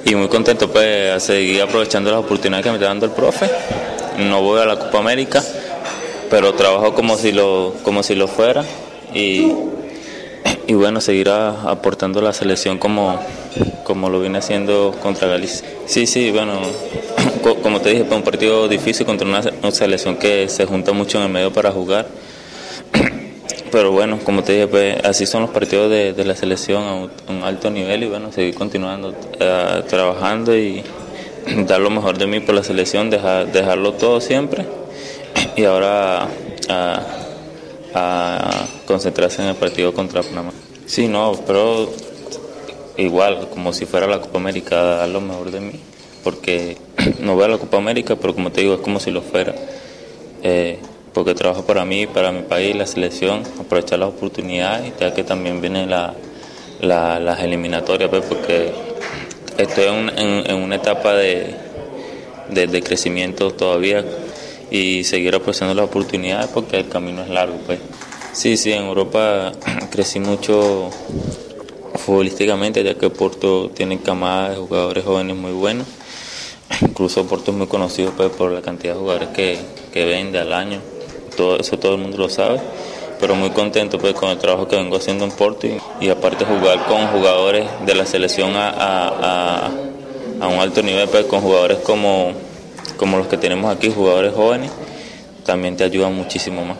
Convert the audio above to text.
y muy contento pues a seguir aprovechando las oportunidades que me está dando el profe. No voy a la Copa América, pero trabajo como si lo fuera y bueno, seguir aportando a la selección como lo viene haciendo contra Galicia. Sí, bueno, como te dije, fue un partido difícil contra una selección que se junta mucho en el medio para jugar. Pero bueno, como te dije, pues así son los partidos de la selección a un alto nivel y bueno, seguir continuando trabajando y dar lo mejor de mí por la selección, dejarlo todo siempre y ahora a concentrarse en el partido contra Panamá. Sí, no, pero igual, como si fuera la Copa América, dar lo mejor de mí, porque no voy a la Copa América, pero como te digo, es como si lo fuera. Porque trabajo para mí, para mi país, la selección, aprovechar las oportunidades, ya que también vienen las eliminatorias, pues, porque estoy en una etapa de crecimiento todavía y seguir aprovechando las oportunidades porque el camino es largo, pues. Sí, en Europa crecí mucho futbolísticamente, ya que Porto tiene camadas de jugadores jóvenes muy buenos. Incluso Porto es muy conocido pues, por la cantidad de jugadores que vende al año. Todo el mundo lo sabe, pero muy contento pues con el trabajo que vengo haciendo en Porto y aparte jugar con jugadores de la selección a un alto nivel, pues con jugadores como los que tenemos aquí, jugadores jóvenes, también te ayudan muchísimo más.